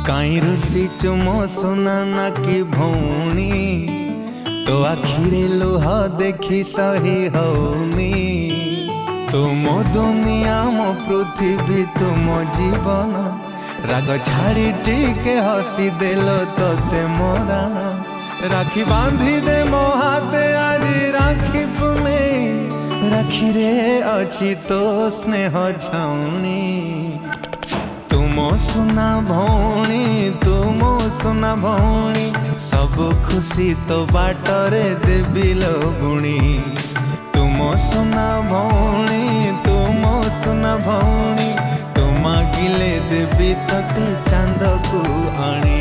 काई रुसी चुमो सुना ना कि भौणी तो आखिरे लुह देखी सही हौनी। तुम दुनिया मो पृथ्वी तुम जीवन राग छाड़ी टिके हसी देलो तोते मोरान। राखी बांधी दे मो हाथे आज राखी पुने राखी रे अच्छी तो स्नेह छाउनी। तुम सुना भौणी तुम सुना भौणी सब खुशी तो बाटरे देवी लगुणी। तुम सुना भौणी तुम सुना भौणी तुम गिले देवी तते चांद को आनी।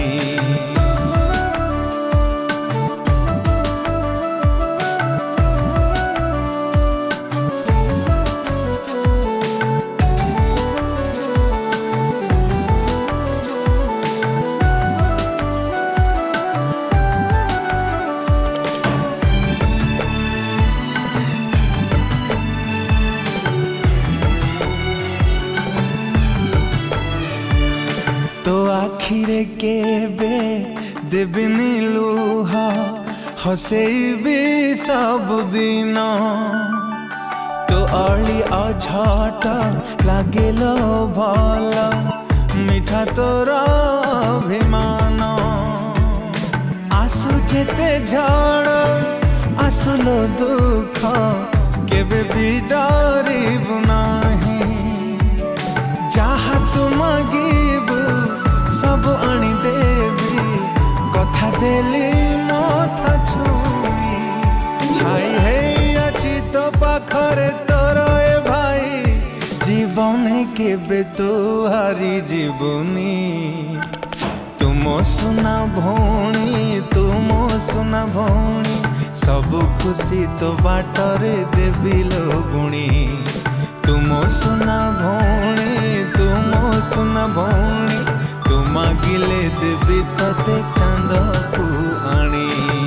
तो आखिरे केबे देबिनी लुह हसेबी सब दिन। तो अली अझट लागेल भल मिठा तोर अभिमान। आसु जेते झड़ आसुलो दुख केबे भी डरिबु नाही। जहा तू मागिबु सब आनी देवी कथा देली मथा छुई। छाई है अच्छी तो पाखरे तोर ए भाई जीवन केबे तो हारी जीवनी। तुम सुना भौणी तुम सुना भौणी सब खुशी तो बाटरे देवी लगुणी। तुम सुना भौणी तुम सुना भौणी तुम गिले देवी तते चांद को आनी।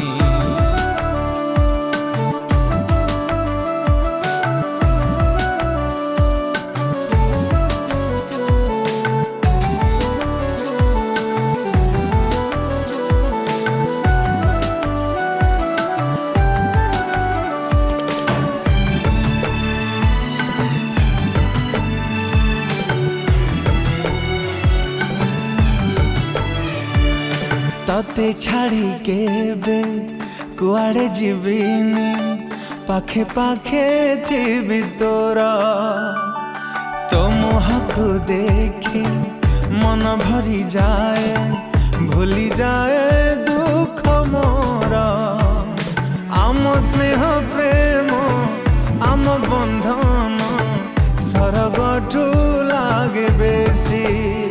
तते छाड़ी केबे कुआड़े जीविनी पाखे पाखे थी तोरा। तो मुहको देखी मन भरी जाए भूली जाए दुख मोरा। आम स्नेह प्रेम आम बंधन सरगठू लागे बेसी।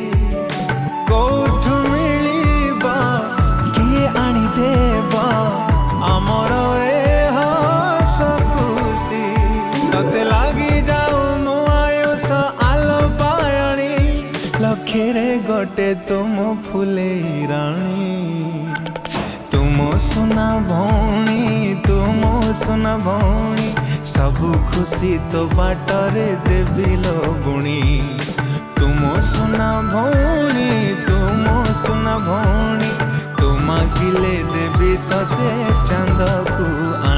कौठू मिलिबा किए आनी देबा आमर ए हस खुशी। तते लागी जाऊ मो आयुष आलो पायाणी लखेरे गोटे तुम फुले राणी। तुम सुना भौणी तुम सुना भौणी सब खुशी तो बाटरे देवी लगुणी। तुम सुना भौणी तुम सुना भौणी तुम गिले देवी तते चांद को